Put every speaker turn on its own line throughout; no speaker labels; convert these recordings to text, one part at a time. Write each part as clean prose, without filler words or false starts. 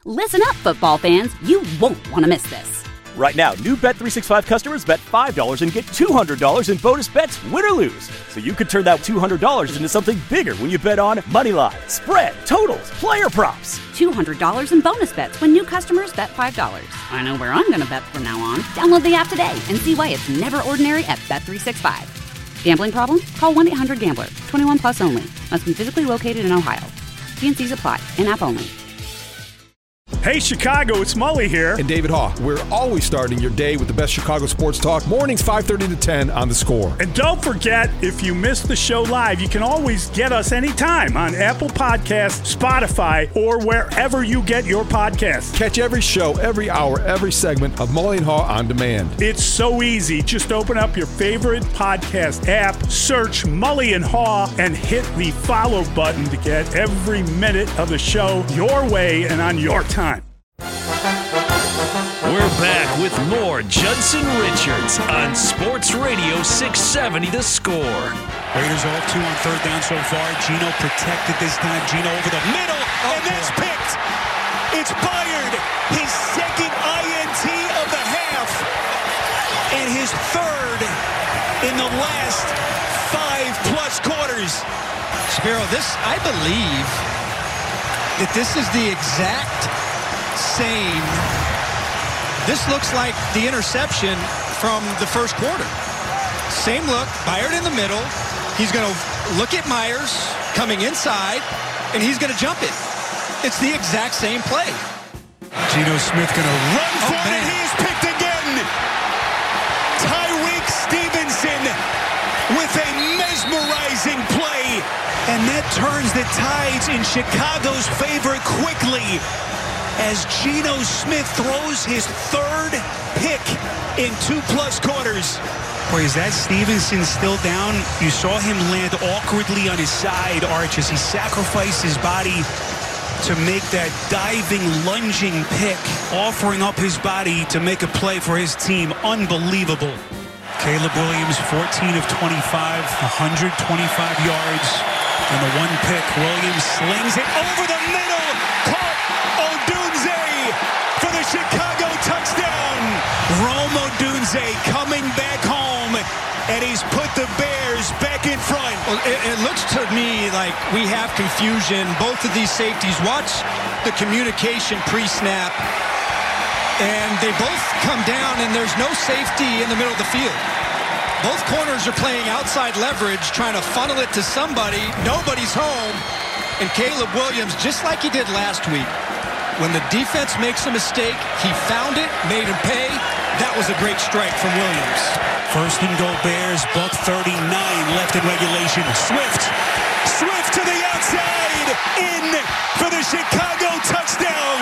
Listen up, football fans. You won't want to miss this.
Right now, new Bet365 customers bet $5 and get $200 in bonus bets, win or lose. So you could turn that $200 into something bigger when you bet on money line, spread, totals, player props.
$200 in bonus bets when new customers bet $5. I know where I'm going to bet from now on. Download the app today and see why it's never ordinary at Bet365. Gambling problem? Call 1-800-GAMBLER. 21 plus only. Must be physically located in Ohio. T&Cs apply. In-app only.
Hey Chicago, it's Mully here.
And David Haugh. We're always starting your day with the best Chicago sports talk. Mornings 5:30 to 10 on The Score.
And don't forget, if you miss the show live, you can always get us anytime on Apple Podcasts, Spotify, or wherever you get your podcasts.
Catch every show, every hour, every segment of Mully and Haugh on demand.
It's so easy. Just open up your favorite podcast app, search Mully and Haugh, and hit the follow button to get every minute of the show your way and on your time.
We're back with more Judson Richards on Sports Radio 670 The Score.
Raiders all 2 on third down so far. Geno protected this time. Geno over the middle, and that's picked. It's Byard, his second INT of the half, and his third in the last 5+ quarters.
Sparrow, I believe that this is the exact same. This looks like the interception from the first quarter. Same look, Byard in the middle. He's going to look at Myers coming inside, and he's going to jump it. It's the exact same play.
Geno Smith going to run for it, and he is picked again. Tyreek Stevenson with a mesmerizing play, and that turns the tides in Chicago's favor quickly as Geno Smith throws his third pick in 2+ quarters. Boy, is that Stevenson still down? You saw him land awkwardly on his side, Arch, as he sacrificed his body to make that diving, lunging pick, offering up his body to make a play for his team. Unbelievable. Caleb Williams, 14 of 25, 125 yards, and the one pick. Williams slings it over the middle. Caught Odunze for the Chicago touchdown. Rome Odunze coming back home, and he's put the Bears back in front.
Well, it looks to me like we have confusion. Both of these safeties, watch the communication pre-snap, and they both come down, and there's no safety in the middle of the field. Both corners are playing outside leverage, trying to funnel it to somebody. Nobody's home. And Caleb Williams, just like he did last week, when the defense makes a mistake, he found it, made him pay. That was a great strike from Williams.
First and goal Bears, buck 39 left in regulation. Swift to the outside, in for the Chicago touchdown.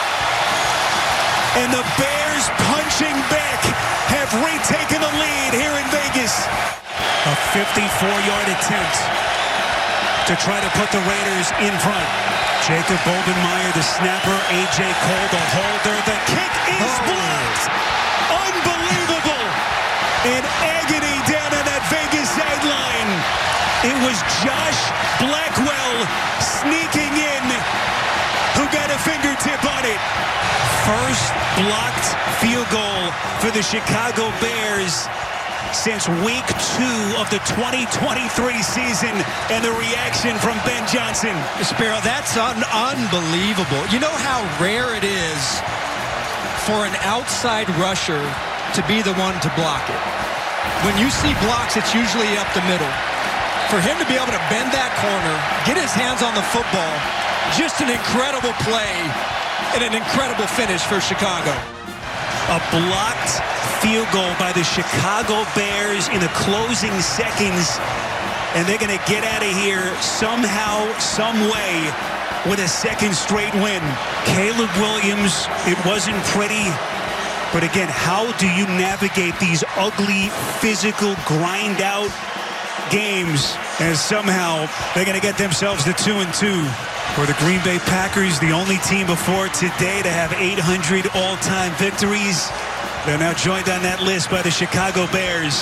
And the Bears punching back have retaken the lead here in Vegas. A 54-yard attempt to try to put the Raiders in front. Jacob Bobenmeyer, the snapper. A.J. Cole, the holder. The kick is blocked. Unbelievable. In agony down on that Vegas sideline. It was Josh Blackwell sneaking in who got a fingertip on it. First blocked field goal for the Chicago Bears since week 2 of the 2023 season, and the reaction from Ben Johnson.
Sparrow, that's unbelievable. You know how rare it is for an outside rusher to be the one to block it. When you see blocks, it's usually up the middle. For him to be able to bend that corner, get his hands on the football, just an incredible play and an incredible finish for Chicago.
A blocked field goal by the Chicago Bears in the closing seconds, and they're going to get out of here somehow, some way, with a second straight win. Caleb Williams, it wasn't pretty, but again, how do you navigate these ugly, physical, grind-out games, and somehow they're going to get themselves to 2-2. For the Green Bay Packers, the only team before today to have 800 all-time victories. They're now joined on that list by the Chicago Bears.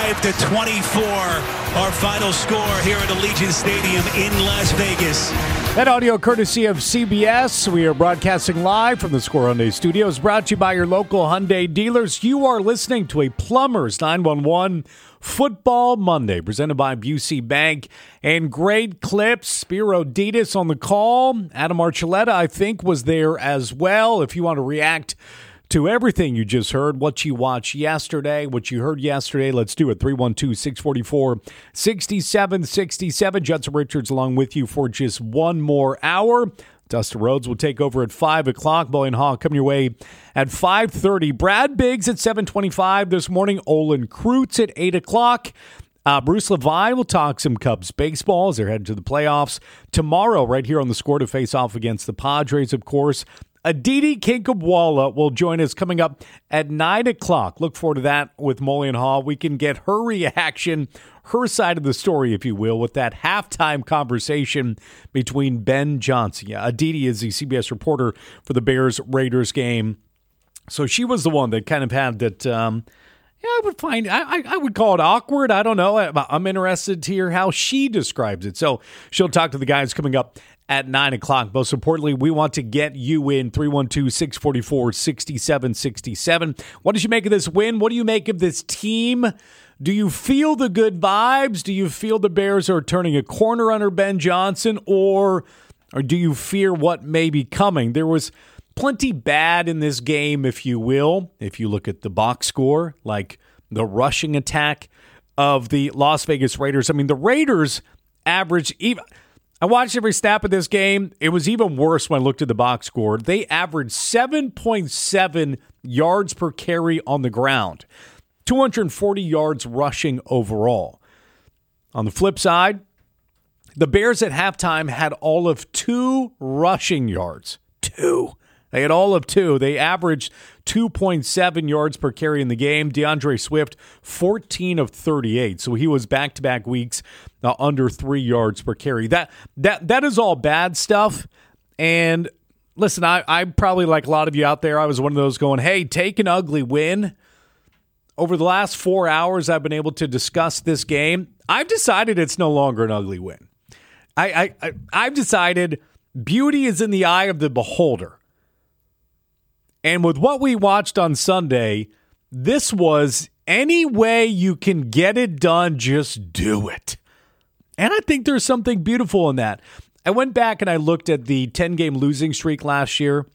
25-24, our final score here at Allegiant Stadium in Las Vegas.
That audio courtesy of CBS. We are broadcasting live from the Score Hyundai Studios, brought to you by your local Hyundai dealers. You are listening to a Plumbers 911 Football Monday, presented by Busey Bank. And great clips. Spiro Dedes on the call. Adam Archuleta, I think, was there as well. If you want to react to everything you just heard, what you watched yesterday, what you heard yesterday, let's do it. 312-644-6767. Judson Richards along with you for just one more hour. Dustin Rhodes will take over at 5 o'clock. Mully and Haw coming your way at 5:30. Brad Biggs at 7:25 this morning. Olin Kreutz at 8 o'clock. Bruce Levine will talk some Cubs baseball as they're headed to the playoffs. Tomorrow, right here on the Score, to face off against the Padres, of course. Aditi Kinkhabwala will join us coming up at 9 o'clock. Look forward to that with Mully and Haw. We can get her reaction, her side of the story, if you will, with that halftime conversation between Ben Johnson. Yeah, Aditi is the CBS reporter for the Bears-Raiders game. So she was the one that kind of had that, I would call it awkward. I don't know. I'm interested to hear how she describes it. So she'll talk to the guys coming up at 9 o'clock. Most importantly, we want to get you in 312-644-6767. What did you make of this win? What do you make of this team? Do you feel the good vibes? Do you feel the Bears are turning a corner under Ben Johnson? Or do you fear what may be coming? There was plenty bad in this game, if you will. If you look at the box score, like the rushing attack of the Las Vegas Raiders. I mean, the Raiders averaged even... I watched every snap of this game. It was even worse when I looked at the box score. They averaged 7.7 yards per carry on the ground, 240 yards rushing overall. On the flip side, the Bears at halftime had all of 2 rushing yards. 2. They had all of 2. They averaged 2.7 yards per carry in the game. DeAndre Swift, 14 of 38. So he was back-to-back weeks under 3 yards per carry. That is all bad stuff. And listen, I probably, like a lot of you out there, I was one of those going, hey, take an ugly win. Over the last 4 hours I've been able to discuss this game, I've decided it's no longer an ugly win. I've decided beauty is in the eye of the beholder. And with what we watched on Sunday, this was any way you can get it done, just do it. And I think there's something beautiful in that. I went back and I looked at the 10-game losing streak last year.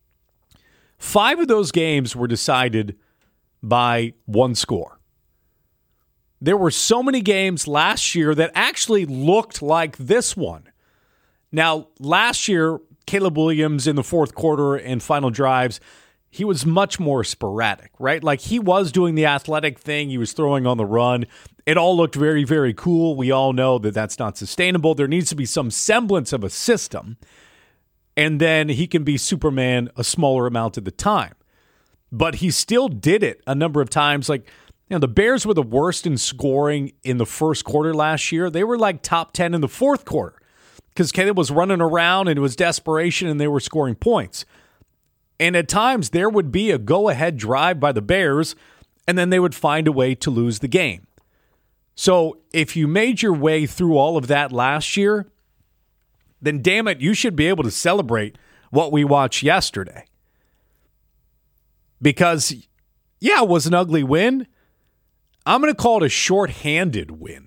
5 of those games were decided by 1 score. There were so many games last year that actually looked like this one. Now, last year, Caleb Williams in the fourth quarter and final drives, he was much more sporadic, right? Like, he was doing the athletic thing. He was throwing on the run. It all looked very, very cool. We all know that that's not sustainable. There needs to be some semblance of a system. And then he can be Superman a smaller amount of the time. But he still did it a number of times. Like, you know, the Bears were the worst in scoring in the first quarter last year. They were like top 10 in the fourth quarter because Caleb was running around and it was desperation and they were scoring points. And at times, there would be a go-ahead drive by the Bears, and then they would find a way to lose the game. So if you made your way through all of that last year, then damn it, you should be able to celebrate what we watched yesterday. Because, yeah, it was an ugly win. I'm going to call it a shorthanded win.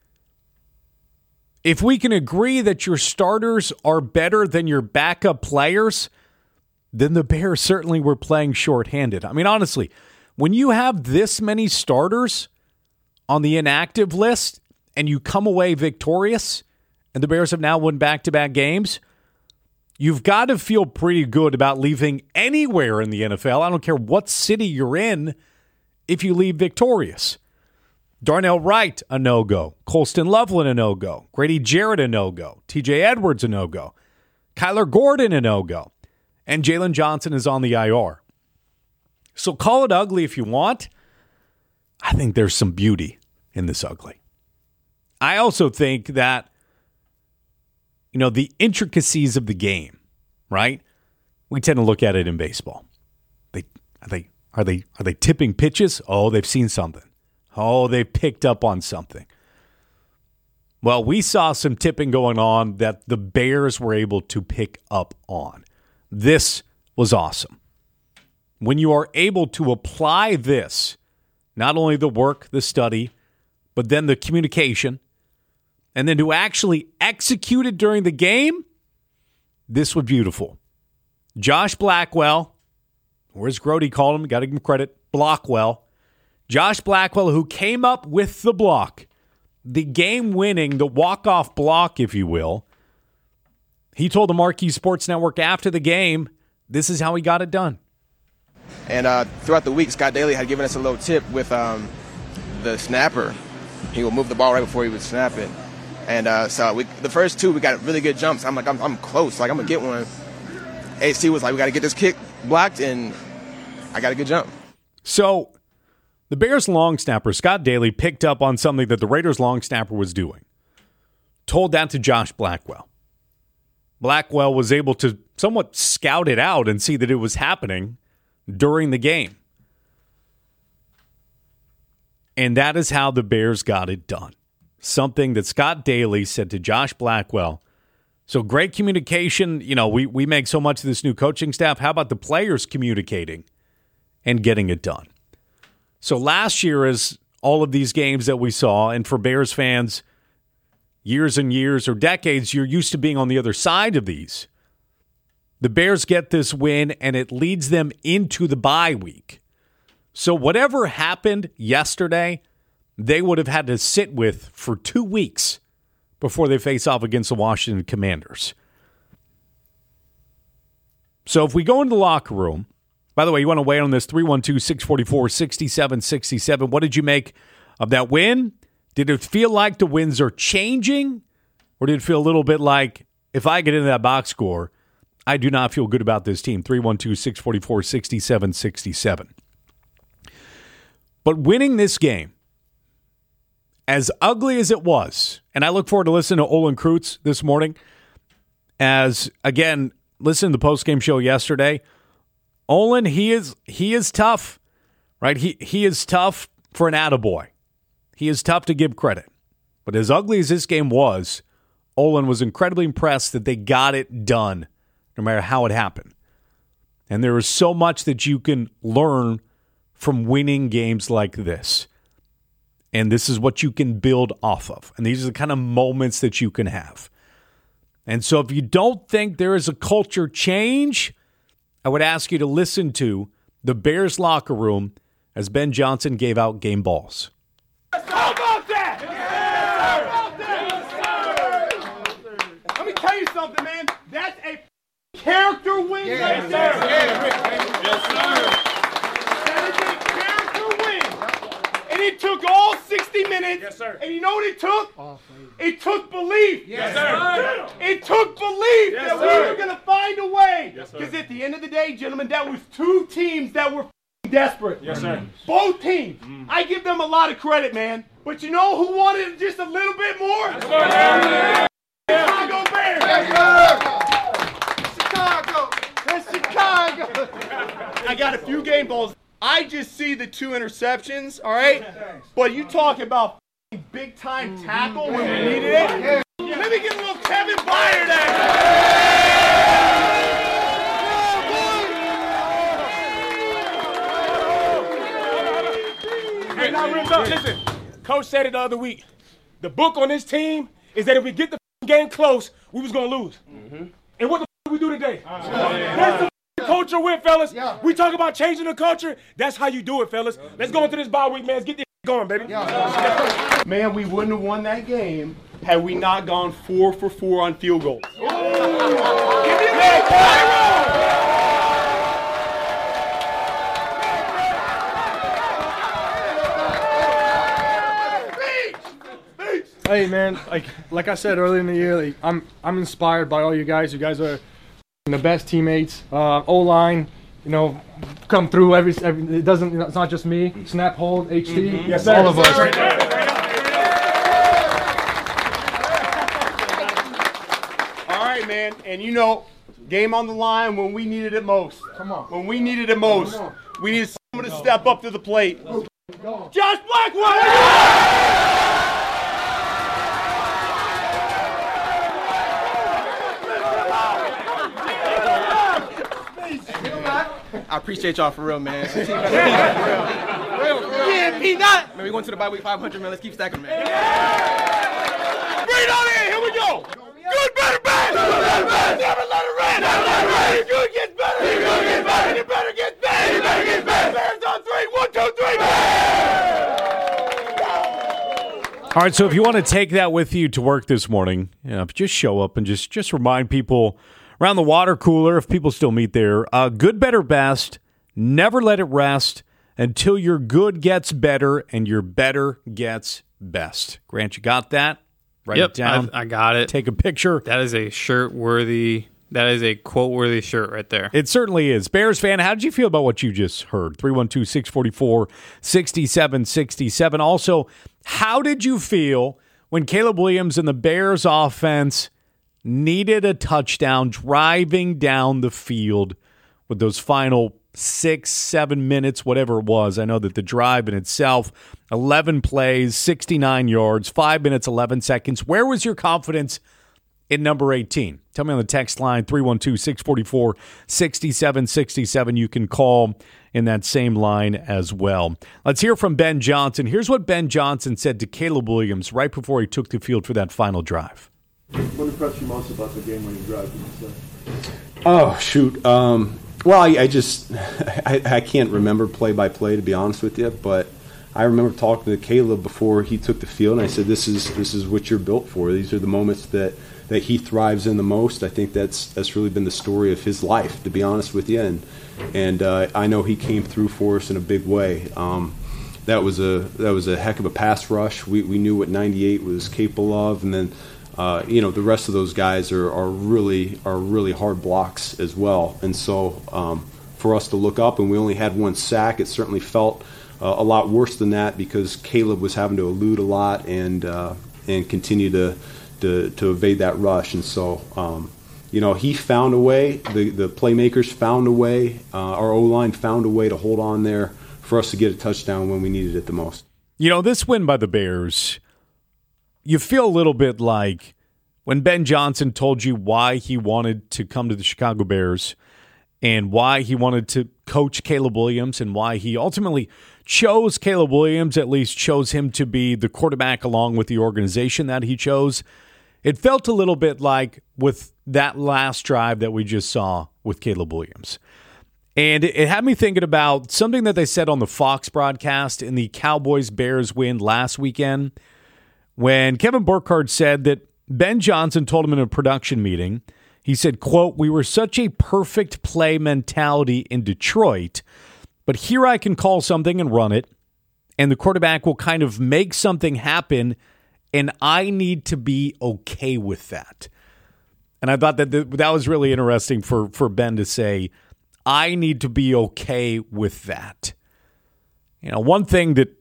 If we can agree that your starters are better than your backup players, then the Bears certainly were playing shorthanded. I mean, honestly, when you have this many starters on the inactive list and you come away victorious, and the Bears have now won back-to-back games, you've got to feel pretty good about leaving anywhere in the NFL. I don't care what city you're in if you leave victorious. Darnell Wright, a no-go. Colston Loveland, a no-go. Grady Jarrett, a no-go. TJ Edwards, a no-go. Kyler Gordon, a no-go. And Jalen Johnson is on the IR. So call it ugly if you want. I think there's some beauty in this ugly. I also think that, you know, the intricacies of the game, right? We tend to look at it in baseball. Are they tipping pitches? Oh, they've seen something. Oh, they picked up on something. Well, we saw some tipping going on that the Bears were able to pick up on. This was awesome. When you are able to apply this, not only the work, the study, but then the communication, and then to actually execute it during the game, this was beautiful. Josh Blackwell, or as Grody called him, got to give him credit, Blockwell. Josh Blackwell, who came up with the block, the game-winning, the walk-off block, if you will. He told the Marquee Sports Network after the game, this is how he got it done.
And throughout the week, Scott Daly had given us a little tip with the snapper. He would move the ball right before he would snap it. And so the first two, we got really good jumps. I'm like, I'm close. Like, I'm going to get one. AC was like, we got to get this kick blocked, and I got a good jump.
So the Bears long snapper, Scott Daly, picked up on something that the Raiders long snapper was doing. Told that to Josh Blackwell. Blackwell was able to somewhat scout it out and see that it was happening during the game. And that is how the Bears got it done. Something that Scott Daly said to Josh Blackwell. So great communication. You know, we make so much of this new coaching staff. How about the players communicating and getting it done? So last year, as all of these games that we saw, and for Bears fans, years and years or decades, you're used to being on the other side of these. The Bears get this win, and it leads them into the bye week. So whatever happened yesterday, they would have had to sit with for 2 weeks before they face off against the Washington Commanders. So if we go into the locker room, by the way, you want to weigh on this, 312-644-6767. What did you make of that win? Did it feel like the wins are changing? Or did it feel a little bit like, if I get into that box score, I do not feel good about this team? 312-644-6767. But winning this game, as ugly as it was, and I look forward to listening to Olin Kreutz this morning, as, again, listen to the postgame show yesterday. Olin, he is tough, right? He is tough for an attaboy. He is tough to give credit. But as ugly as this game was, Olin was incredibly impressed that they got it done, no matter how it happened. And there is so much that you can learn from winning games like this. And this is what you can build off of. And these are the kind of moments that you can have. And so if you don't think there is a culture change, I would ask you to listen to the Bears locker room as Ben Johnson gave out game balls.
How about that? Let me tell you something, man. That's a character win right there. Yes, sir. That is a character win. And it took all 60 minutes. Yes, sir. And you know what it took? It took belief. Yes, sir. It took belief that we were going to find a way. Because at the end of the day, gentlemen, that was two teams that were desperate. Yes, sir. Both teams. I give them a lot of credit, man. But you know who wanted just a little bit more? Yes, Chicago Bears. Yes, Chicago. That's Chicago. I got a few game balls. I just see the 2 interceptions, all right? But you talk about big-time tackle when we needed it. Let me get a little Kevin Byard
Hey, now, listen. Coach said it the other week. The book on this team is that if we get the game close, we was going to lose. And what the we do today? That's the culture win, fellas. We talk about changing the culture. That's how you do it, fellas. Let's go into this bye week, man. Let's get this going, baby.
Man, we wouldn't have won that game had we not gone 4 for 4 on field goals. Give me a
Hey man, like I said earlier in the year, I'm inspired by all you guys. You guys are the best teammates. O-line, come through every it doesn't. It's not just me. Snap, hold, HT.
Yes, sir.
All of us.
All right, man. And game on the line when we needed it most.
Come on.
When we needed it most, we needed someone to step up to the plate. Josh Blackwell.
I appreciate y'all for real, man. For real.
Yeah, Peanut.
Man, we going to the bye week 500, man. Let's keep stacking, man.
Bring it on in. Here we go. Good, better, bad. Never let it rest. Never let it rest. Your good gets better. Your good gets better. And your better gets better. Your better gets better. Bears on 3. 1, 2, 3.
All right, so if you want to take that with you to work this morning, just show up and just remind people around the water cooler, if people still meet there, good, better, best, never let it rest until your good gets better and your better gets best. Grant, you got that? Write it down.
I got it.
Take a picture.
That is a quote-worthy shirt right there.
It certainly is. Bears fan, how did you feel about what you just heard? 312-644-6767. Also, how did you feel when Caleb Williams and the Bears offense needed a touchdown driving down the field with those final 6-7 minutes, whatever it was? I know that the drive in itself, 11 plays, 69 yards, 5 minutes, 11 seconds. Where was your confidence in number 18? Tell me on the text line, 312-644-6767. You can call in that same line as well. Let's hear from Ben Johnson. Here's what Ben Johnson said to Caleb Williams right before he took the field for that final drive.
What impressed you most about the game-winning drive?
Oh, shoot. Well, I can't remember play by play, to be honest with you, but I remember talking to Caleb before he took the field, and I said, "This is what you're built for. These are the moments that he thrives in the most." I think that's really been the story of his life, to be honest with you, and I know he came through for us in a big way. That was a heck of a pass rush. We knew what 98 was capable of, and then. The rest of those guys are really hard blocks as well. And so for us to look up, and we only had one sack, it certainly felt a lot worse than that because Caleb was having to elude a lot and continue to evade that rush. And so, he found a way. The playmakers found a way. Our O-line found a way to hold on there for us to get a touchdown when we needed it the most.
This win by the Bears, you feel a little bit like when Ben Johnson told you why he wanted to come to the Chicago Bears and why he wanted to coach Caleb Williams and why he ultimately chose Caleb Williams, at least chose him to be the quarterback along with the organization that he chose. It felt a little bit like with that last drive that we just saw with Caleb Williams. And it had me thinking about something that they said on the Fox broadcast in the Cowboys-Bears win last weekend, when Kevin Burkhardt said that Ben Johnson told him in a production meeting, he said, quote, "We were such a perfect play mentality in Detroit, but here I can call something and run it, and the quarterback will kind of make something happen, and I need to be okay with that." And I thought that that was really interesting for Ben to say, I need to be okay with that. One thing that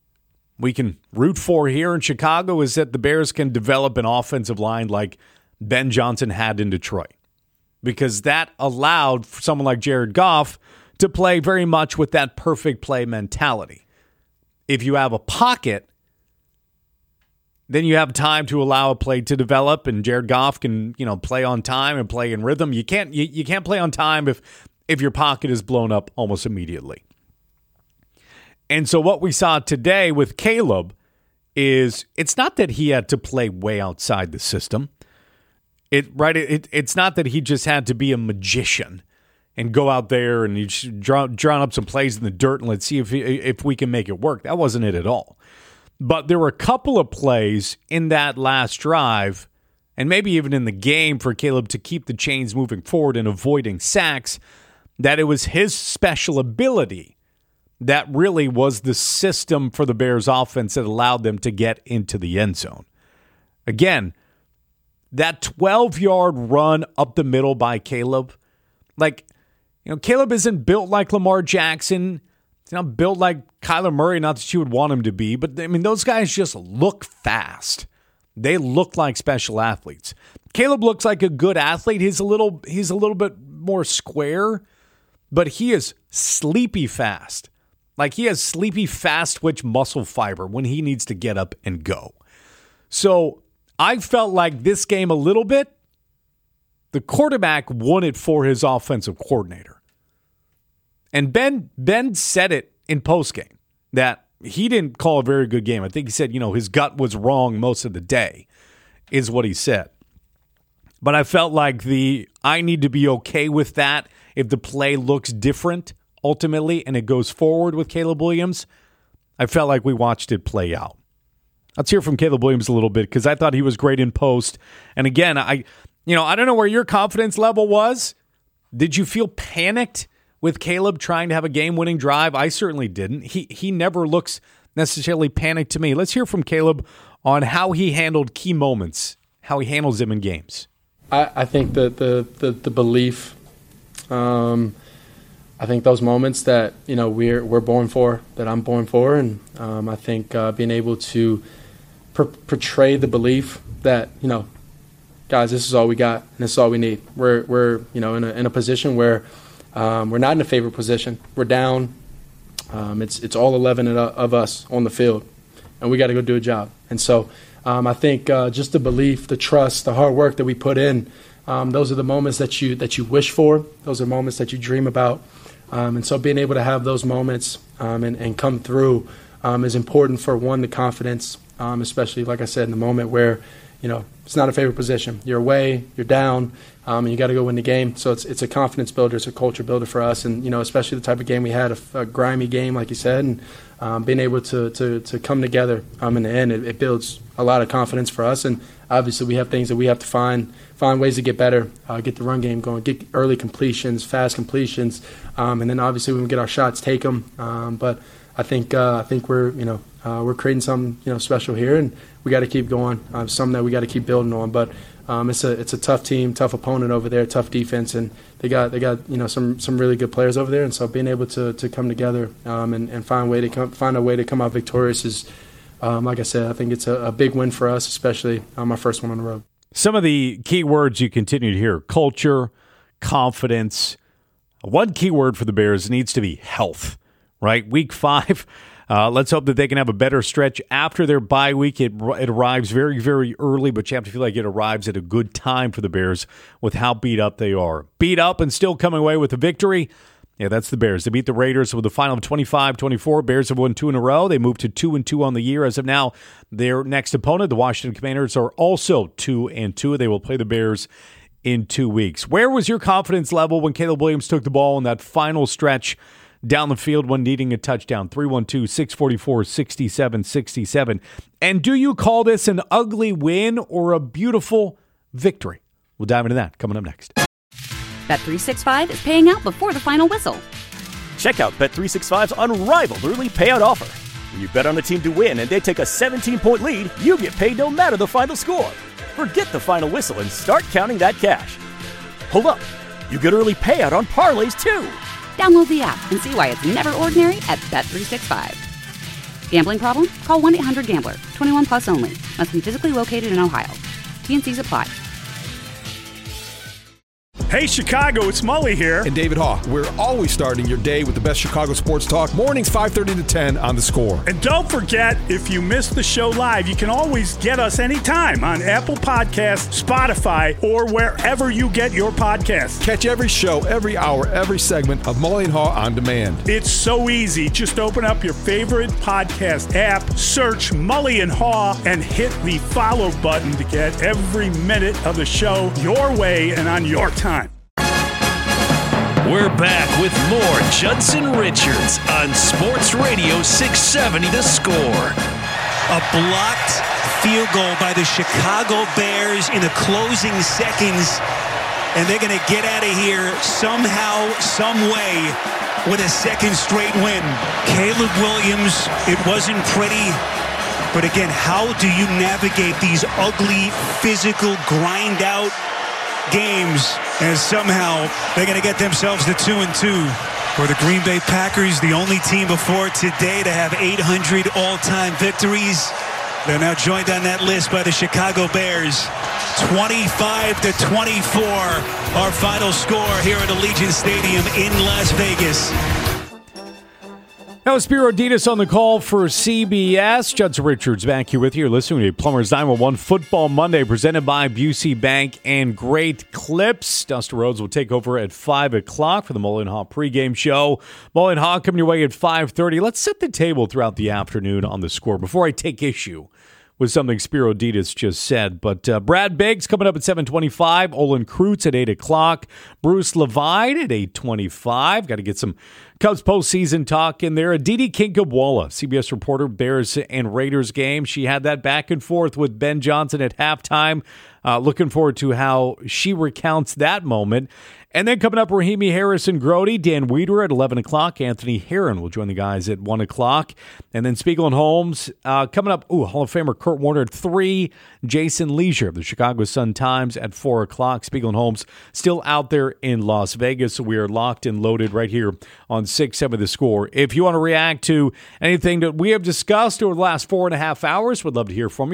we can root for here in Chicago is that the Bears can develop an offensive line like Ben Johnson had in Detroit, because that allowed for someone like Jared Goff to play very much with that perfect play mentality. If you have a pocket, then you have time to allow a play to develop, and Jared Goff can, play on time and play in rhythm. You can't play on time if your pocket is blown up almost immediately. And so what we saw today with Caleb is it's not that he had to play way outside the system. It's not that he just had to be a magician and go out there and draw up some plays in the dirt and let's see if we can make it work. That wasn't it at all. But there were a couple of plays in that last drive, and maybe even in the game, for Caleb to keep the chains moving forward and avoiding sacks, that it was his special ability that really was the system for the Bears offense that allowed them to get into the end zone. Again, that 12-yard run up the middle by Caleb, Caleb isn't built like Lamar Jackson. He's not built like Kyler Murray, not that you would want him to be, but those guys just look fast. They look like special athletes. Caleb looks like a good athlete. He's a little bit more square, but he is sleepy fast. He has sleepy, fast-twitch muscle fiber when he needs to get up and go. So I felt like this game a little bit, the quarterback won it for his offensive coordinator. And Ben said it in postgame that he didn't call a very good game. I think he said, his gut was wrong most of the day, is what he said. But I felt like I need to be okay with that if the play looks different ultimately and it goes forward with Caleb Williams. I felt like we watched it play out. Let's hear from Caleb Williams a little bit because I thought he was great in post. And again, I don't know where your confidence level was. Did you feel panicked with Caleb trying to have a game-winning drive? I certainly didn't. He never looks necessarily panicked to me. Let's hear from Caleb on how he handled key moments, how he handles them in games.
I think the belief, I think those moments that we're born for, that I'm born for, and I think being able to portray the belief that guys, this is all we got and this is all we need. We're in a position where we're not in a favorite position. We're down. It's all 11 of us on the field, and we got to go do a job. And so I think just the belief, the trust, the hard work that we put in, those are the moments that you wish for. Those are moments that you dream about. And so being able to have those moments and come through is important for, one, the confidence, especially, like I said, in the moment where, it's not a favorite position. You're away, you're down, and you got to go win the game. So it's a confidence builder, it's a culture builder for us. And, especially the type of game we had, a grimy game, like you said, and being able to come together in the end, it builds a lot of confidence for us. And obviously we have things that we have to find ways to get better, get the run game going, get early completions, fast completions, and then obviously when we get our shots, take them. But I think we're creating something special here, and we got to keep going. Something that we got to keep building on. But it's a tough team, tough opponent over there, tough defense, and they got some really good players over there. And so being able to come together and find a way to come out victorious is, like I said, I think it's a big win for us, especially our first one on the road.
Some of the key words you continue to hear: culture, confidence. One key word for the Bears needs to be health. Right, Week 5. Let's hope that they can have a better stretch after their bye week. It arrives very, very early, but you have to feel like it arrives at a good time for the Bears with how beat up they are. Beat up and still coming away with a victory. Yeah, that's the Bears. They beat the Raiders with a final of 25-24. Bears have won 2 in a row. They moved to 2-2 on the year. As of now, their next opponent, the Washington Commanders, are also 2-2. They will play the Bears in 2 weeks. Where was your confidence level when Caleb Williams took the ball in that final stretch down the field when needing a touchdown? 312-644-6767. And do you call this an ugly win or a beautiful victory? We'll dive into that coming up next.
Bet365 is paying out before the final whistle.
Check out Bet365's unrivaled early payout offer. When you bet on a team to win and they take a 17-point lead, you get paid no matter the final score. Forget the final whistle and start counting that cash. Hold up. You get early payout on parlays, too.
Download the app and see why it's never ordinary at Bet365. Gambling problem? Call 1-800-GAMBLER. 21 plus only. Must be physically located in Ohio. T&Cs apply.
Hey, Chicago, it's Mully here.
And David Haugh. We're always starting your day with the best Chicago sports talk. Mornings 5:30 to 10 on The Score.
And don't forget, if you missed the show live, you can always get us anytime on Apple Podcasts, Spotify, or wherever you get your podcasts.
Catch every show, every hour, every segment of Mully and Haugh on demand.
It's so easy. Just open up your favorite podcast app, search Mully and Haugh, and hit the follow button to get every minute of the show your way and on your time.
We're back with more Judson Richards on Sports Radio 670 The Score.
A blocked field goal by the Chicago Bears in the closing seconds, and they're going to get out of here somehow, some way, with a second straight win. Caleb Williams, it wasn't pretty, but again, how do you navigate these ugly, physical, grind-out games, and somehow they're going to get themselves to 2-2. For the Green Bay Packers, the only team before today to have 800 all-time victories. They're now joined on that list by the Chicago Bears. 25-24, our final score here at Allegiant Stadium in Las Vegas.
That was Spiro Ditas on the call for CBS. Judson Richards back here with you. You're listening to Plumbers 911 Football Monday, presented by Busey Bank and Great Clips. Dustin Rhodes will take over at 5 o'clock for the Mully and Haw pregame show. Mully and Haw coming your way at 5:30. Let's set the table throughout the afternoon on the score before I take issue with something Spiro Ditas just said. But Brad Biggs coming up at 7:25. Olin Kreutz at 8 o'clock. Bruce Levine at 8:25. Got to get some Cubs postseason talk in there. Aditi Kinkhabwala, CBS reporter, Bears and Raiders game. She had that back and forth with Ben Johnson at halftime. Looking forward to how she recounts that moment. And then coming up, Rahimi Harrison-Grody, Dan Weeder at 11 o'clock. Anthony Herron will join the guys at 1 o'clock. And then Spiegel and Holmes coming up. Hall of Famer Kurt Warner at 3. Jason Leisure of the Chicago Sun-Times at 4 o'clock. Spiegel and Holmes still out there in Las Vegas. So we are locked and loaded right here on 6-7 The Score. If you want to react to anything that we have discussed over the last 4.5 hours, we'd love to hear from you.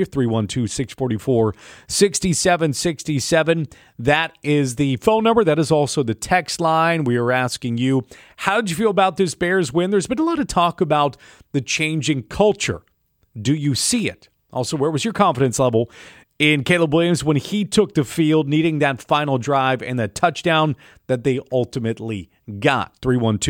312-644-6767. That is the phone number. That is also the text line. We are asking you, how did you feel about this Bears win? There's been a lot of talk about the changing culture. Do you see it? Also, where was your confidence level in Caleb Williams when he took the field, needing that final drive and that touchdown that they ultimately got?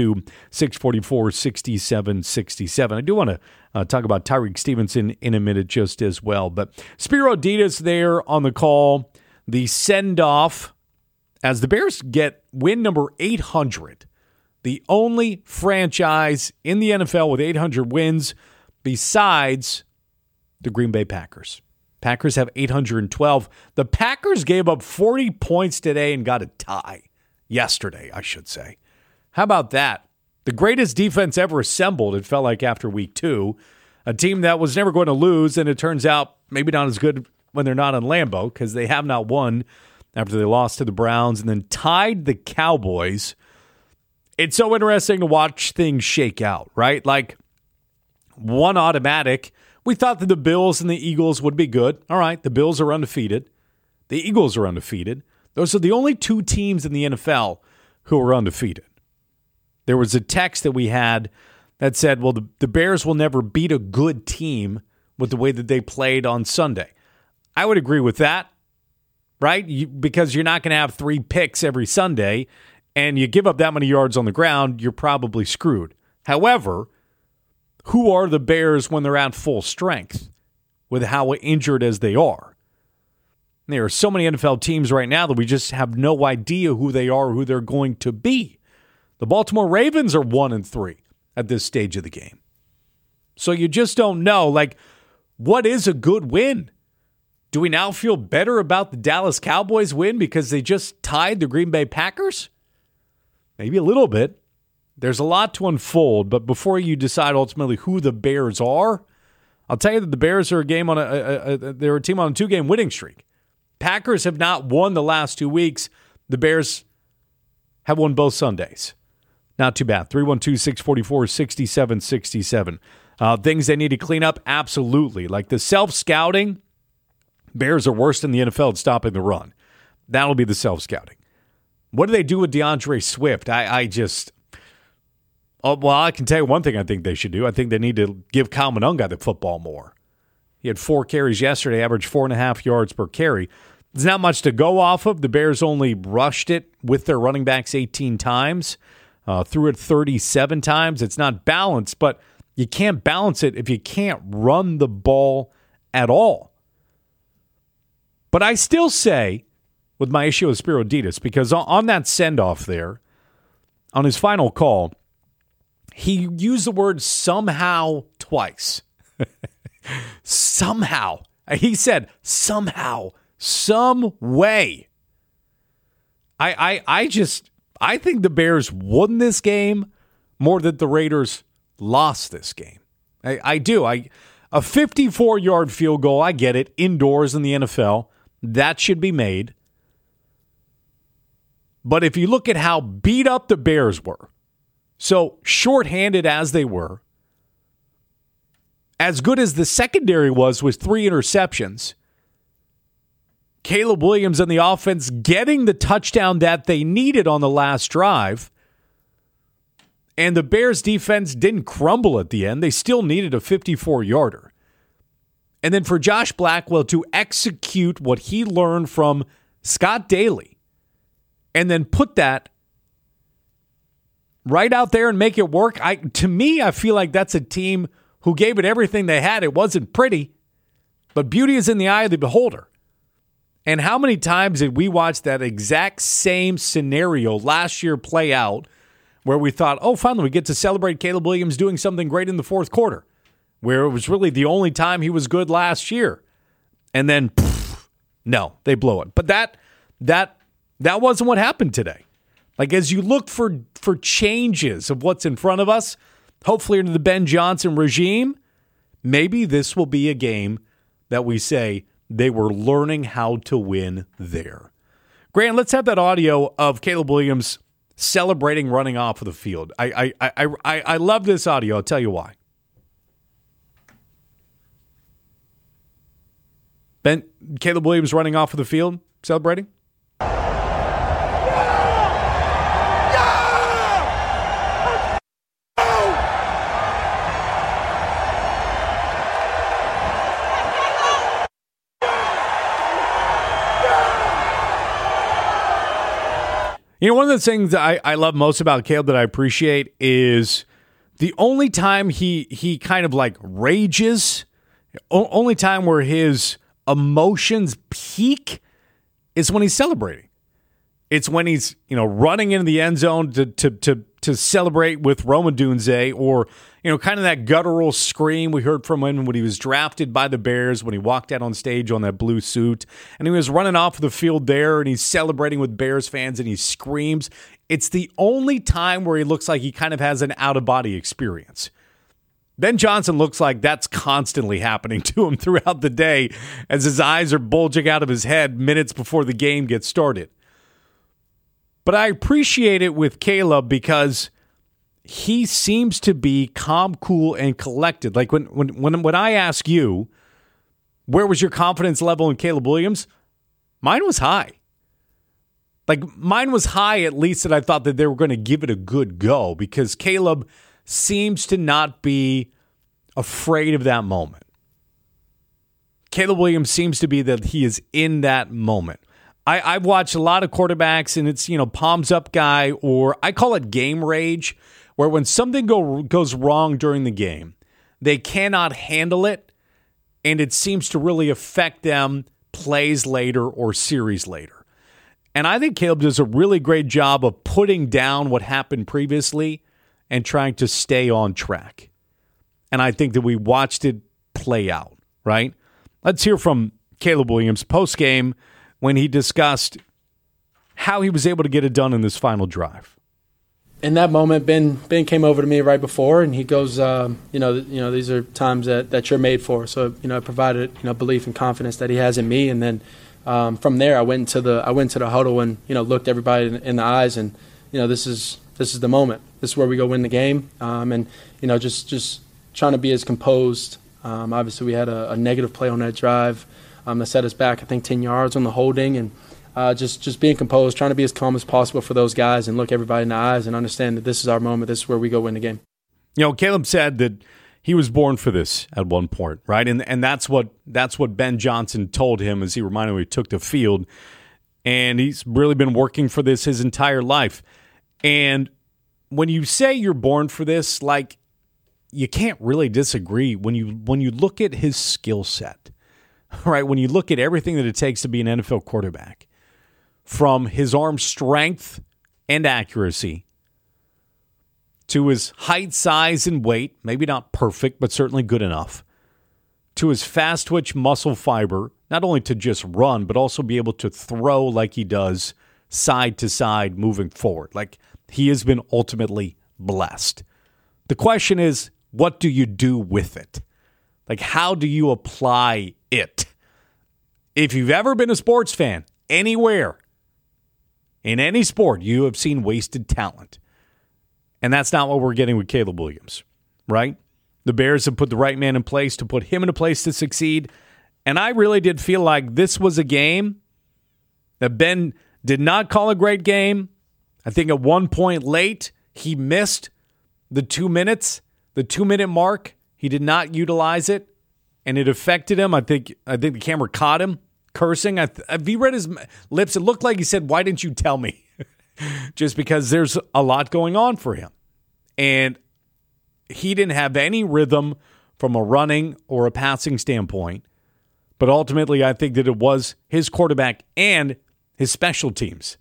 312-644-6767. I do want to talk about Tyreek Stevenson in a minute just as well. But Spiro Ditas there on the call. The send-off as the Bears get win number 800, the only franchise in the NFL with 800 wins besides the Green Bay Packers. Packers have 812. The Packers gave up 40 points today and got a tie. Yesterday, I should say. How about that? The greatest defense ever assembled, it felt like, after week 2. A team that was never going to lose, and it turns out maybe not as good when they're not in Lambeau, because they have not won after they lost to the Browns and then tied the Cowboys. It's so interesting to watch things shake out, right? Like, one automatic. We thought that the Bills and the Eagles would be good. All right, the Bills are undefeated. The Eagles are undefeated. Those are the only 2 teams in the NFL who are undefeated. There was a text that we had that said, well, the Bears will never beat a good team with the way that they played on Sunday. I would agree with that, right? Because you're not going to have 3 picks every Sunday, and you give up that many yards on the ground, you're probably screwed. However, who are the Bears when they're at full strength with how injured as they are? There are so many NFL teams right now that we just have no idea who they are or who they're going to be. The Baltimore Ravens are 1-3 at this stage of the game. So you just don't know, like, what is a good win? Do we now feel better about the Dallas Cowboys win because they just tied the Green Bay Packers? Maybe a little bit. There's a lot to unfold, but before you decide ultimately who the Bears are, I'll tell you that the Bears are they're a team on a 2-game winning streak. Packers have not won the last 2 weeks. The Bears have won both Sundays. Not too bad. 312-644-6767. Things they need to clean up? Absolutely. Like the self-scouting, Bears are worse than the NFL at stopping the run. That'll be the self-scouting. What do they do with DeAndre Swift? I can tell you one thing I think they should do. I think they need to give Kyle Monunga the football more. He had 4 carries yesterday, averaged 4.5 yards per carry. There's not much to go off of. The Bears only rushed it with their running backs 18 times, threw it 37 times. It's not balanced, but you can't balance it if you can't run the ball at all. But I still say, with my issue with Spiro Ditas, because on that send-off there, on his final call, he used the word somehow twice. Somehow. He said somehow, some way. I think the Bears won this game more than the Raiders lost this game. I do. A 54-yard field goal, I get it, indoors in the NFL. That should be made. But if you look at how beat up the Bears were, so shorthanded as they were, as good as the secondary was with 3 interceptions, Caleb Williams and the offense getting the touchdown that they needed on the last drive, And the Bears defense didn't crumble at the end. They still needed a 54-yarder. And then for Josh Blackwell to execute what he learned from Scott Daly and then put that right out there and make it work, to me, I feel like that's a team who gave it everything they had. It wasn't pretty, but beauty is in the eye of the beholder. And how many times did we watch that exact same scenario last year play out where we thought, oh, finally, we get to celebrate Caleb Williams doing something great in the fourth quarter, where it was really the only time he was good last year. And then, no, they blow it. But that wasn't what happened today. Like, as you look for changes of what's in front of us, hopefully under the Ben Johnson regime, maybe this will be a game that we say they were learning how to win there. Grant, let's have that audio of Caleb Williams celebrating running off of the field. I love this audio. I'll tell you why. Caleb Williams running off of the field, celebrating. You know, one of the things that I love most about Caleb that I appreciate is the only time he kind of like rages, only time where his emotions peak is when he's celebrating. It's when he's, running into the end zone to celebrate with Rome Odunze, or, kind of that guttural scream we heard from him when he was drafted by the Bears, when he walked out on stage on that blue suit, and he was running off the field there, and he's celebrating with Bears fans, and he screams. It's the only time where he looks like he kind of has an out-of-body experience. Ben Johnson looks like that's constantly happening to him throughout the day as his eyes are bulging out of his head minutes before the game gets started. But I appreciate it with Caleb because he seems to be calm, cool, and collected. Like when I ask you, where was your confidence level in Caleb Williams? Mine was high. Like, mine was high, at least, that I thought that they were going to give it a good go, because Caleb seems to not be afraid of that moment. Caleb Williams seems to be that he is in that moment. I've watched a lot of quarterbacks, and it's, palms up guy, or I call it game rage, where when something goes wrong during the game, they cannot handle it, and it seems to really affect them plays later or series later. And I think Caleb does a really great job of putting down what happened previously and trying to stay on track. And I think that we watched it play out, right? Let's hear from Caleb Williams post-game when he discussed how he was able to get it done in this final drive.
In that moment, Ben came over to me right before, and he goes, these are times that you're made for. So, it provided, belief and confidence that he has in me. And then from there, I went to the huddle and, looked everybody in the eyes, and, this is the moment. This is where we go win the game. Just trying to be as composed. Obviously, we had a negative play on that drive that set us back, I think, 10 yards on the holding, and just being composed, trying to be as calm as possible for those guys and look everybody in the eyes and understand that this is our moment. This is where we go win the game.
Caleb said that he was born for this at one point, right? And that's what Ben Johnson told him as he reminded him he took the field. And he's really been working for this his entire life. And when you say you're born for this, like, you can't really disagree when you look at his skill set, right? When you look at everything that it takes to be an NFL quarterback, from his arm strength and accuracy to his height, size, and weight, maybe not perfect, but certainly good enough, to his fast twitch muscle fiber, not only to just run, but also be able to throw like he does side to side moving forward. Like, he has been ultimately blessed. The question is, what do you do with it? Like, how do you apply it? If you've ever been a sports fan, anywhere, in any sport, you have seen wasted talent. And that's not what we're getting with Caleb Williams, right? The Bears have put the right man in place to put him in a place to succeed. And I really did feel like this was a game that Ben did not call a great game. I think at one point late, he missed the 2 minutes, the 2-minute mark, he did not utilize it, and it affected him. I think the camera caught him cursing. If you read his lips, it looked like he said, "Why didn't you tell me?" Just because there's a lot going on for him. And he didn't have any rhythm from a running or a passing standpoint. But ultimately, I think that it was his quarterback and his special teams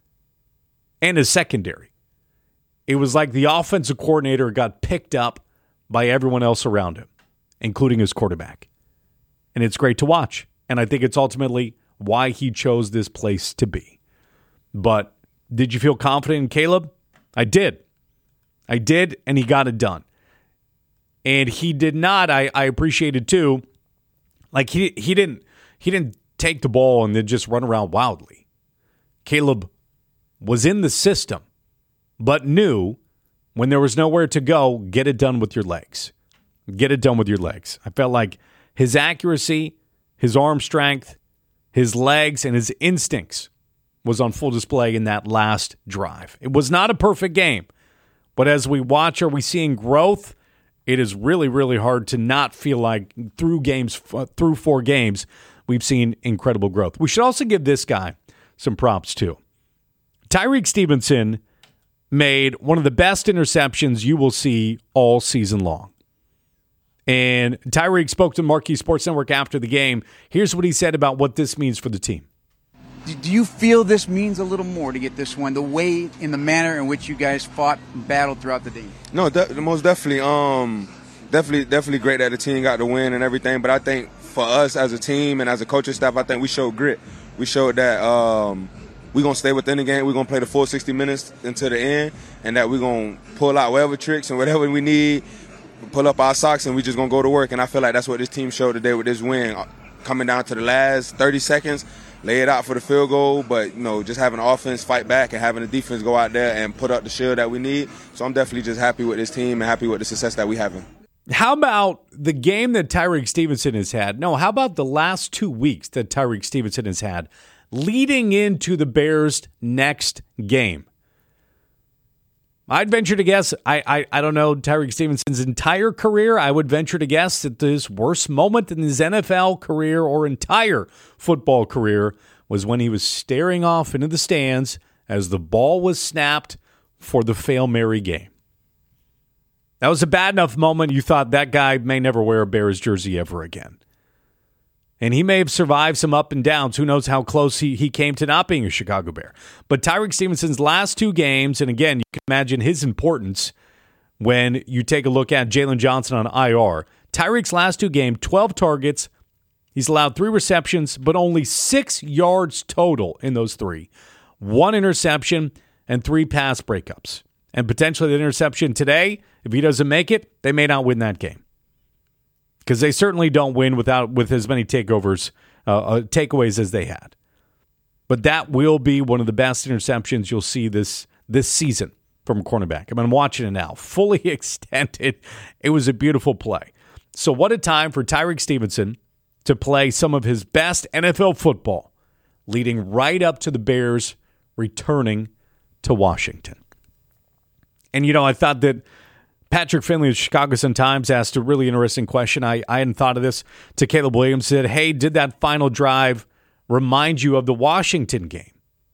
and his secondary. It was like the offensive coordinator got picked up by everyone else around him, including his quarterback. And it's great to watch. And I think it's ultimately why he chose this place to be. But did you feel confident in Caleb? I did. And he got it done. And he did not, I appreciated too, like he didn't take the ball and then just run around wildly. Caleb was in the system, but knew when there was nowhere to go, get it done with your legs. Get it done with your legs. I felt like his accuracy, his arm strength, his legs, and his instincts was on full display in that last drive. It was not a perfect game, but as we watch, are we seeing growth? It is really, really hard to not feel like through 4 games, we've seen incredible growth. We should also give this guy some props too. Tyrique Stevenson made one of the best interceptions you will see all season long. And Tyrique spoke to Marquee Sports Network after the game. Here's what he said about what this means for the team.
Do you feel this means a little more to get this one, the way in the manner in which you guys fought and battled throughout the day?
No, most definitely. Definitely great that the team got the win and everything. But I think for us as a team and as a coaching staff, I think we showed grit. We showed that we're going to stay within the game. We're going to play the full 60 minutes until the end, and that we're going to pull out whatever tricks and whatever we need, pull up our socks, and we're just going to go to work. And I feel like that's what this team showed today with this win. Coming down to the last 30 seconds, lay it out for the field goal, but just having the offense fight back and having the defense go out there and put up the shield that we need. So I'm definitely just happy with this team and happy with the success that we having.
How about the game that Tyrique Stevenson has had? No, how about the last 2 weeks that Tyrique Stevenson has had leading into the Bears' next game? I'd venture to guess, I don't know Tyrique Stevenson's entire career. I would venture to guess that his worst moment in his NFL career or entire football career was when he was staring off into the stands as the ball was snapped for the Hail Mary game. That was a bad enough moment you thought that guy may never wear a Bears jersey ever again. And he may have survived some up and downs. Who knows how close he came to not being a Chicago Bear. But Tyrique Stevenson's last 2 games, and again, you can imagine his importance when you take a look at Jalen Johnson on IR. Tyrique's last 2 games, 12 targets. He's allowed 3 receptions, but only 6 yards total in those 3. 1 interception and 3 pass breakups. And potentially the interception today, if he doesn't make it, they may not win that game. Because they certainly don't win with as many takeaways as they had. But that will be one of the best interceptions you'll see this season from a cornerback. I'm watching it now, fully extended. It was a beautiful play. So what a time for Tyrique Stevenson to play some of his best NFL football, leading right up to the Bears returning to Washington. And I thought that Patrick Finley of Chicago Sun-Times asked a really interesting question. I hadn't thought of this. To Caleb Williams, said, hey, did that final drive remind you of the Washington game?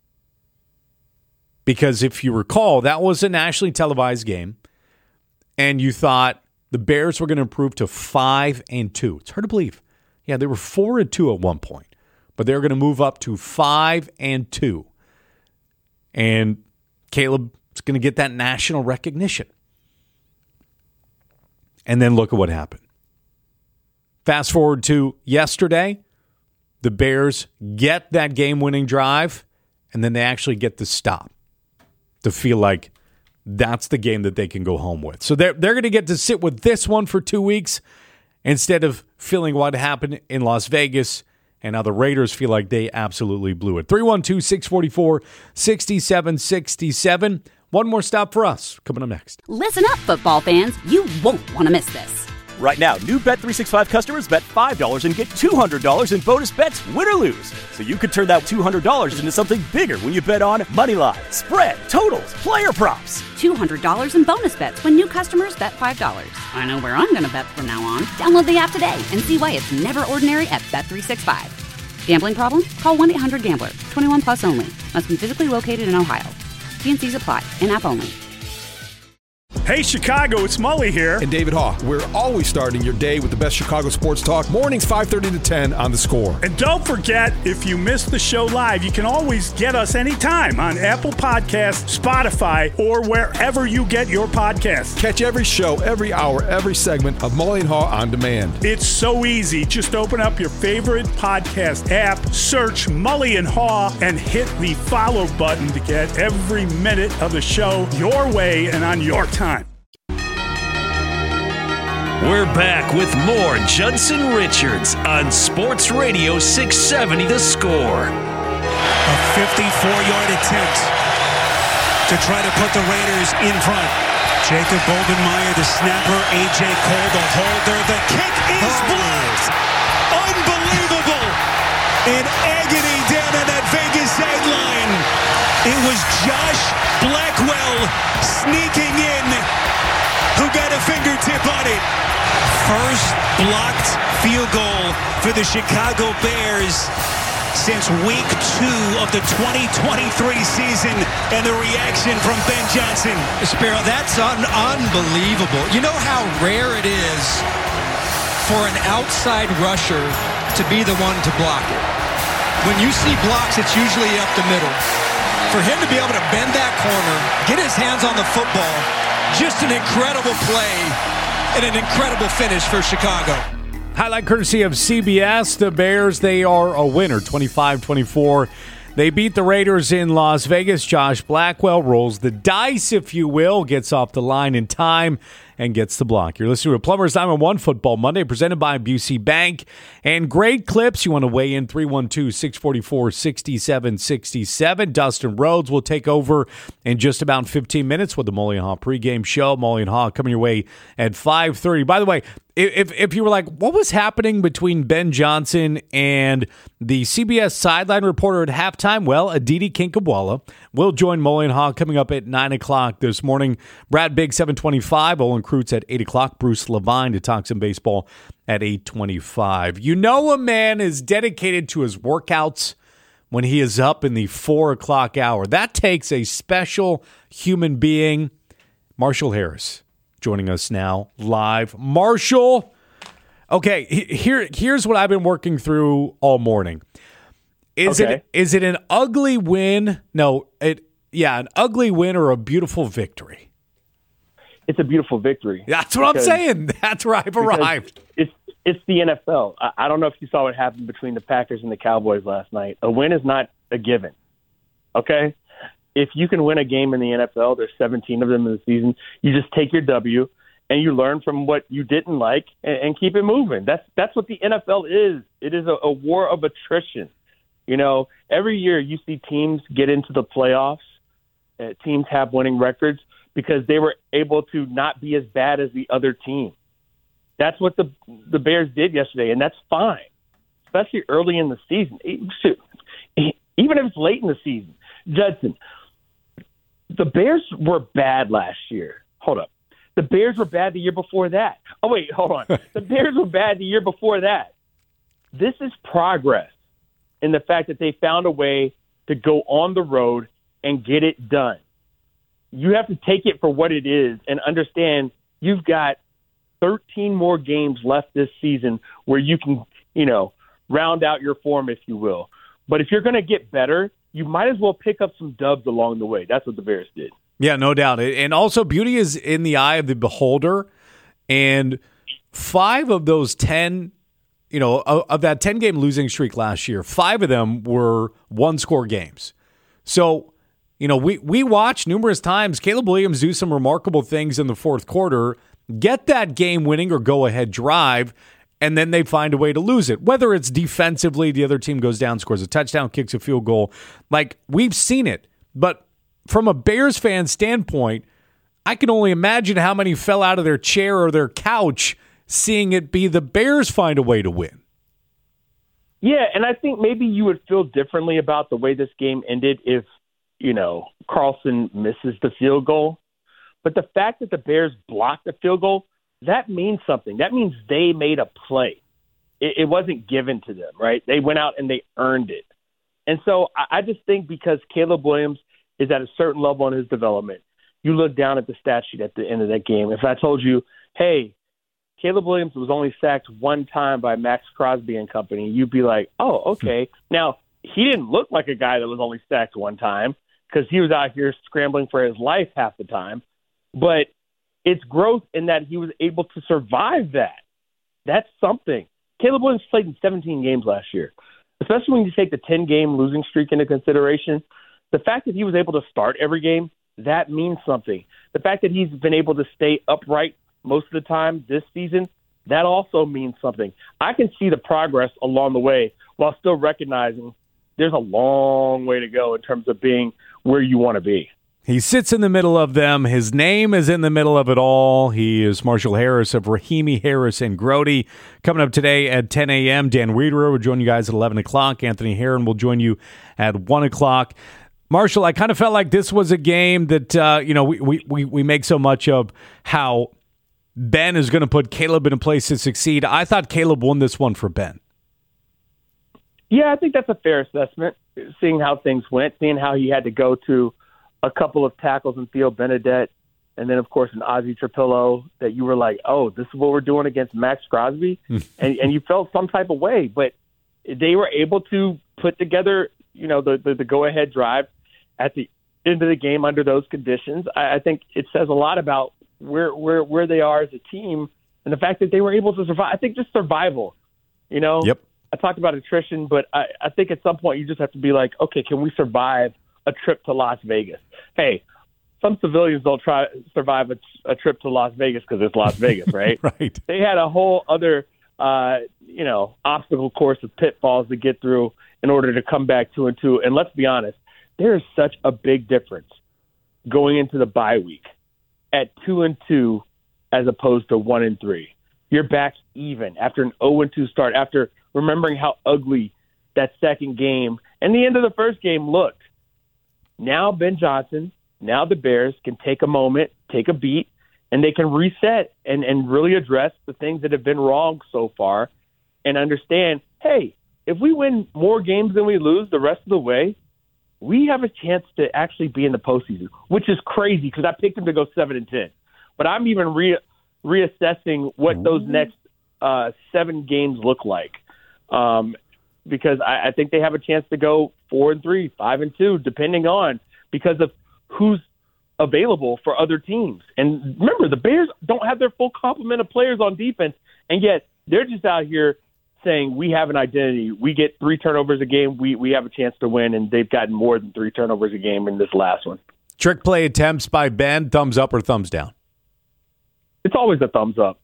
Because if you recall, that was a nationally televised game, and you thought the Bears were going to improve to 5-2. It's hard to believe. Yeah, they were 4-2 at one point, but they were going to move up to 5-2. And Caleb's going to get that national recognition. And then look at what happened. Fast forward to yesterday, the Bears get that game-winning drive, and then they actually get the stop to feel like that's the game that they can go home with. So they're going to get to sit with this one for 2 weeks instead of feeling what happened in Las Vegas and how the Raiders feel like they absolutely blew it. 312-644-6767. One more stop for us coming up next.
Listen up, football fans. You won't want to miss this.
Right now, new Bet365 customers bet $5 and get $200 in bonus bets, win or lose. So you could turn that $200 into something bigger when you bet on moneyline, spread, totals, player props.
$200 in bonus bets when new customers bet $5. I know where I'm going to bet from now on. Download the app today and see why it's never ordinary at Bet365. Gambling problem? Call 1-800-GAMBLER. 21 plus only. Must be physically located in Ohio. T&Cs apply. In-app only.
Hey, Chicago, it's Mully here.
And David Haugh. We're always starting your day with the best Chicago sports talk. Mornings 5:30 to 10 on The Score.
And don't forget, if you missed the show live, you can always get us anytime on Apple Podcasts, Spotify, or wherever you get your podcasts.
Catch every show, every hour, every segment of Mully and Haugh on demand.
It's so easy. Just open up your favorite podcast app, search Mully and Haugh, and hit the follow button to get every minute of the show your way and on your time.
We're back with more Judson Richards on Sports Radio 670 The Score.
A 54-yard attempt to try to put the Raiders in front. Jacob Bobenmeyer, the snapper. A.J. Cole, the holder. The kick is blocked. Unbelievable. In agony down on that Vegas sideline. It was Josh Blackwell sneaking in who got a fingertip on it. First blocked field goal for the Chicago Bears since week 2 of the 2023 season, and the reaction from Ben Johnson.
Sparrow, that's unbelievable. You know how rare it is for an outside rusher to be the one to block it. When you see blocks, it's usually up the middle. For him to be able to bend that corner, get his hands on the football, just an incredible play and an incredible finish for Chicago.
Highlight courtesy of CBS. The Bears, they are a winner, 25-24. They beat the Raiders in Las Vegas. Josh Blackwell rolls the dice, if you will, gets off the line in time and gets the block. You're listening to Plumber's Diamond 1 Football Monday, presented by Busey Bank. And great clips. You want to weigh in, 312-644-6767. Dustin Rhodes will take over in just about 15 minutes with the Mully and Haugh pregame show. Mully and Haugh coming your way at 5:30. By the way, if you were like, what was happening between Ben Johnson and the CBS sideline reporter at halftime? Well, Aditi Kinkhabwala will join Mully and Haugh coming up at 9 o'clock this morning. Brad Biggs, 7:25. Olin Kreutz at 8 o'clock. Bruce Levine to talk some baseball at 8:25. You know a man is dedicated to his workouts when he is up in the 4 o'clock hour. That takes a special human being. Marshall Harris joining us now live. Marshall, okay, here's what I've been working through all morning. Is it an ugly win? No, an ugly win or a beautiful victory?
It's a beautiful victory.
That's what I'm saying. That's where I've arrived.
It's the NFL. I don't know if you saw what happened between the Packers and the Cowboys last night. A win is not a given. Okay? If you can win a game in the NFL, there's 17 of them in the season, you just take your W and you learn from what you didn't like and keep it moving. That's what the NFL is. It is a war of attrition. You know, every year you see teams get into the playoffs. Teams have winning records because they were able to not be as bad as the other team. That's what the Bears did yesterday, and that's fine, especially early in the season. Even if it's late in the season. Judson, the Bears were bad last year. Hold up. The Bears were bad the year before that. Oh, wait, hold on. The Bears were bad the year before that. This is progress in the fact that they found a way to go on the road and get it done. You have to take it for what it is and understand you've got 13 more games left this season where you can, round out your form, if you will. But if you're going to get better, you might as well pick up some dubs along the way. That's what the Bears did.
Yeah, no doubt. And also, beauty is in the eye of the beholder. And 5 of those 10, of that 10-game losing streak last year, 5 of them were one-score games. So, we watched numerous times Caleb Williams do some remarkable things in the fourth quarter, get that game-winning or go-ahead drive, and then they find a way to lose it. Whether it's defensively, the other team goes down, scores a touchdown, kicks a field goal. Like, we've seen it. But from a Bears fan standpoint, I can only imagine how many fell out of their chair or their couch seeing it be the Bears find a way to win.
Yeah, and I think maybe you would feel differently about the way this game ended if, Carlson misses the field goal. But the fact that the Bears blocked the field goal, that means something. That means they made a play. It wasn't given to them, right? They went out and they earned it. And so I just think because Caleb Williams is at a certain level in his development, you look down at the stat sheet at the end of that game. If I told you, hey, Caleb Williams was only sacked one time by Max Crosby and company, you'd be like, oh, okay. Now, he didn't look like a guy that was only sacked one time because he was out here scrambling for his life half the time. But it's growth in that he was able to survive that. That's something. Caleb Williams played in 17 games last year, especially when you take the 10-game losing streak into consideration. The fact that he was able to start every game, that means something. The fact that he's been able to stay upright most of the time this season, that also means something. I can see the progress along the way while still recognizing there's a long way to go in terms of being where you want to be.
He sits in the middle of them. His name is in the middle of it all. He is Marshall Harris of Rahimi Harris and Grote. Coming up today at 10 a.m., Dan Wiederer will join you guys at 11 o'clock. Anthony Herron will join you at 1 o'clock. Marshall, I kind of felt like this was a game that, we make so much of how Ben is going to put Caleb in a place to succeed. I thought Caleb won this one for Ben.
Yeah, I think that's a fair assessment, seeing how things went, seeing how he had to go to a couple of tackles in Theo Benedette, and then, of course, an Ozzie Trapillo that you were like, oh, this is what we're doing against Max Crosby? and you felt some type of way. But they were able to put together, the go-ahead drive at the end of the game under those conditions. I think it says a lot about where they are as a team and the fact that they were able to survive. I think just survival,
Yep.
I talked about attrition, but I think at some point you just have to be like, okay, can we survive a trip to Las Vegas? Hey, some civilians don't try to survive a trip to Las Vegas because it's Las Vegas, right?
Right.
They had a whole other, obstacle course of pitfalls to get through in order to come back 2-2. And let's be honest, there is such a big difference going into the bye week at 2-2 as opposed to 1-3. You're back even after an 0-2 start, after remembering how ugly that second game and the end of the first game looked. Now Ben Johnson, now the Bears can take a moment, take a beat, and they can reset and really address the things that have been wrong so far and understand, hey, if we win more games than we lose the rest of the way, we have a chance to actually be in the postseason, which is crazy because I picked them to go 7-10. But I'm even reassessing what those next 7 games look like because I think they have a chance to go 4-3, 5-2, depending on because of who's available for other teams. And remember, the Bears don't have their full complement of players on defense, and yet they're just out here saying we have an identity. We get 3 turnovers a game. We have a chance to win, and they've gotten more than 3 turnovers a game in this last one.
Trick play attempts by Ben, thumbs up or thumbs down?
It's always a thumbs up.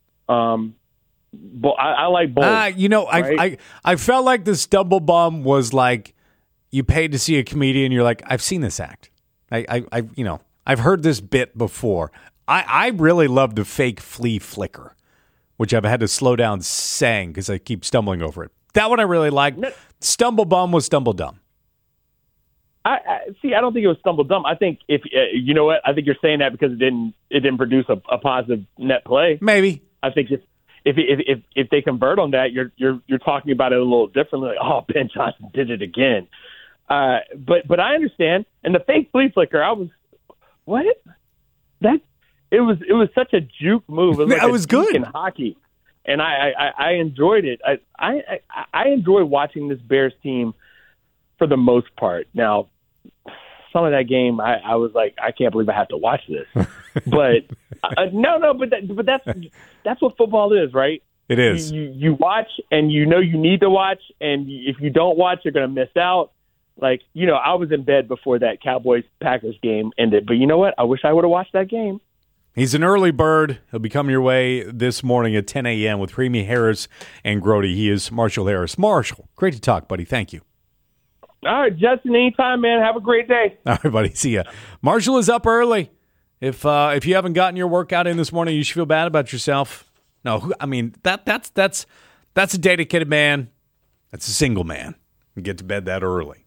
But I like both.
Right? I felt like the stumble bum was like you paid to see a comedian. You're like, I've seen this act. I've heard this bit before. I really love the fake flea flicker, which I've had to slow down saying because I keep stumbling over it. That one I really like. Stumble bum was stumble dumb.
I don't think it was stumble dumb. I think if you know what, I think you're saying that because it didn't produce a positive net play.
Maybe.
I think if they convert on that, you're talking about it a little differently. Like, oh, Ben Johnson did it again. But I understand. And the fake flea flicker, I was what? That it was such a juke move. It was, like
it was good
in hockey, and I enjoyed it. I enjoy watching this Bears team for the most part. Now, some of that game, I was like, I can't believe I have to watch this. But but that's what football is, right?
It is.
You watch, and you need to watch, and if you don't watch, you're going to miss out. Like, I was in bed before that Cowboys-Packers game ended, but you know what? I wish I would have watched that game.
He's an early bird. He'll be coming your way this morning at 10 a.m. with Rahimi Harris and Grote. He is Marshall Harris. Marshall, great to talk, buddy. Thank you.
All right, Justin, anytime, man. Have a great day.
All right, buddy. See ya. Marshall is up early. If you haven't gotten your workout in this morning, you should feel bad about yourself. No, I mean, that's a dedicated man. That's a single man. You get to bed that early.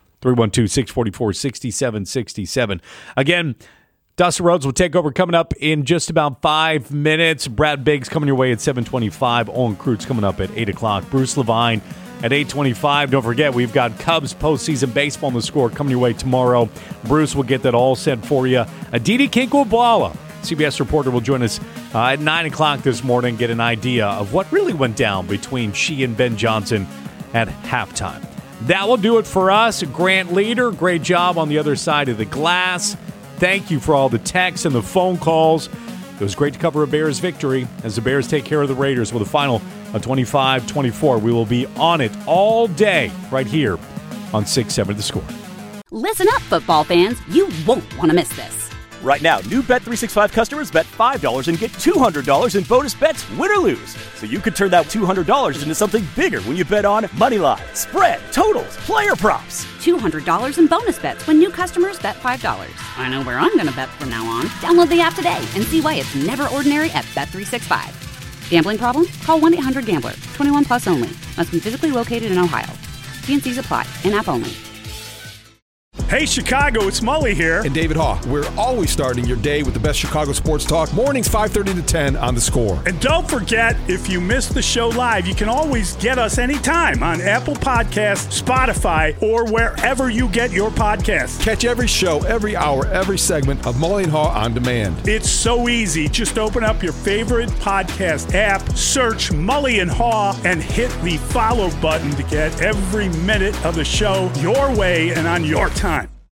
312-644-6767. Again, Dustin Rhodes will take over coming up in just about 5 minutes. Brad Biggs coming your way at 7:25. Owen Krutz coming up at 8 o'clock. Bruce Levine at 8:25. Don't forget, we've got Cubs postseason baseball on the score coming your way tomorrow. Bruce will get that all set for you. Aditi Kinkle-Bala, CBS reporter, will join us at 9 o'clock this morning, get an idea of what really went down between she and Ben Johnson at halftime. That will do it for us. Grant Leader, great job on the other side of the glass. Thank you for all the texts and the phone calls. It was great to cover a Bears victory as the Bears take care of the Raiders with a final of 25-24. We will be on it all day right here on 670 The Score.
Listen up, football fans. You won't want to miss this.
Right now, new Bet365 customers bet $5 and get $200 in bonus bets, win or lose. So you could turn that $200 into something bigger when you bet on Moneyline, spread, totals, player props.
$200 in bonus bets when new customers bet $5. I know where I'm going to bet from now on. Download the app today and see why it's never ordinary at Bet365. Gambling problem? Call 1-800-GAMBLER. 21 plus only. Must be physically located in Ohio. T&Cs apply. In-app only.
Hey, Chicago, it's Mully here.
And David Haugh. We're always starting your day with the best Chicago sports talk. Mornings 5:30 to 10 on The Score.
And don't forget, if you missed the show live, you can always get us anytime on Apple Podcasts, Spotify, or wherever you get your podcasts.
Catch every show, every hour, every segment of Mully and Haugh on demand.
It's so easy. Just open up your favorite podcast app, search Mully and Haugh, and hit the follow button to get every minute of the show your way and on your time.